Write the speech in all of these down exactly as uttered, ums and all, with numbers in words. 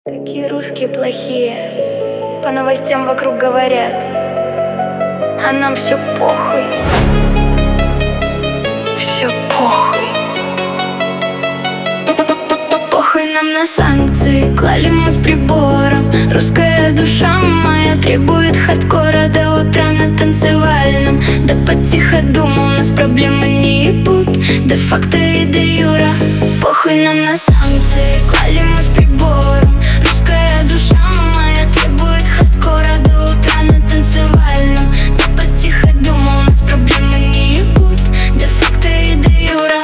Какие русские плохие, по новостям вокруг говорят, а нам все похуй. Все похуй. Похуй нам на санкции, клали мы с прибором. Русская душа моя требует хардкора до утра на танцевальном. Да потихо думал, нас проблемы не ебут, де-факто и де-юра. Похуй нам на санкции, клали мы с прибором. Русская душа моя требует хардкора до утра на танцевальном. Да потихо думал, нас проблемы не ебут, де-факто и де-юра.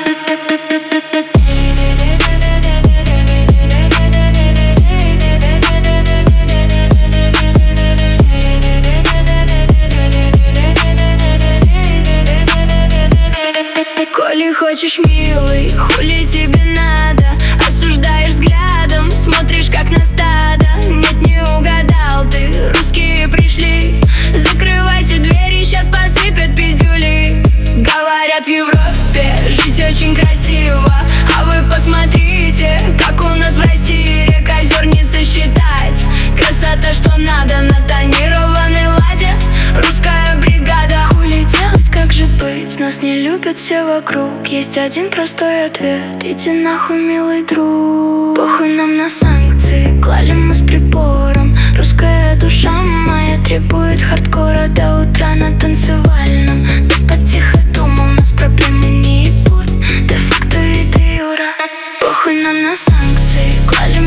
Коли хочешь, милый, хули тебе надо? Осуждаешь взглядом, смотришь как на стадо. Нет, не угадал ты, русские пришли. Закрывайте двери, сейчас посыпят пиздюли. Говорят, в Европе жить очень красиво, а вы посмотрите, как у нас в России. Рек, озер не сосчитать. Красота, что надо, на тонированной ладе. Русская бригада. Хули делать, как же быть? Нас не любят все вокруг. Есть один простой ответ: иди нахуй, милый друг. Похуй нам на санкции, клали мы с прибором. Русская душа моя требует хардкора до утра на танцевальном. Да потихо думал, нас проблемы не ебут, де-факто и де-юра. Похуй нам на санкции, клали мы